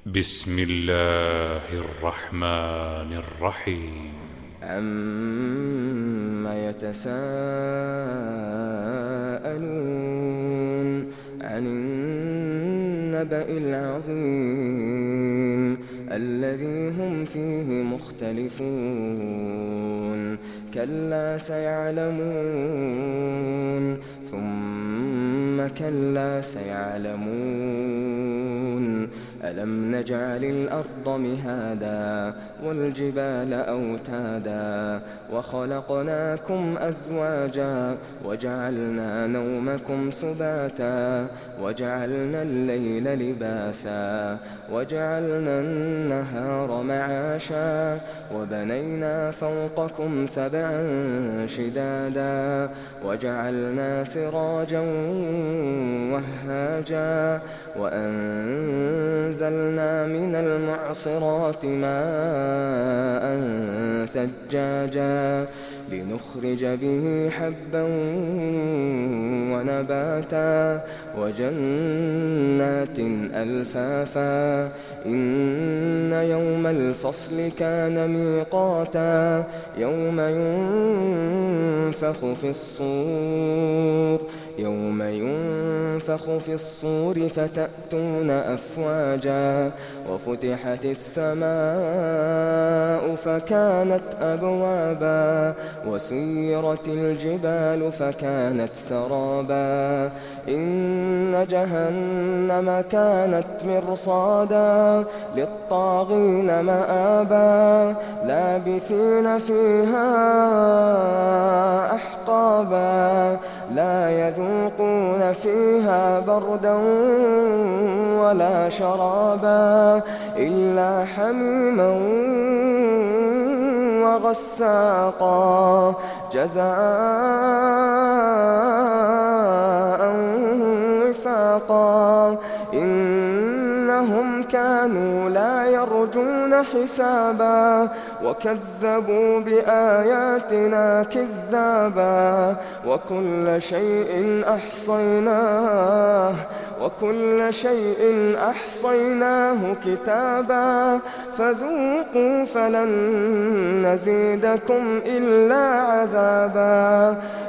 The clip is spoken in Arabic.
بسم الله الرحمن الرحيم. عَمَّ يتساءلون عن النبأ العظيم الذي هم فيه مختلفون كلا سيعلمون ثم كلا سيعلمون ألم نجعل الأرض مهادا والجبال أوتادا وخلقناكم أزواجا وجعلنا نومكم سباتا وجعلنا الليل لباسا وجعلنا النهار معاشا وبنينا فوقكم سبعا شدادا وجعلنا سراجا وهاجا وأنزلنا من المعصرات ماء ثجاجا لنخرج به حبا ونباتا وجنات ألفافا إن يوم الفصل كان ميقاتا يوم ينفخ في الصور فتأتون أفواجا وفتحت السماء فكانت أبوابا وسيرت الجبال فكانت سرابا إن جهنم كانت مرصادا للطاغين مآبا لابثين فيها أحقابا لا يذوقون فيها بردا ولا شرابا إلا حميما وغساقا جزاء وفاقا إنهم كانوا لا يرجون حسابا وكذبوا بآياتنا كذابا وكل شيء أحصيناه كتابا فذوقوا فلن نزيدكم إلا عذابا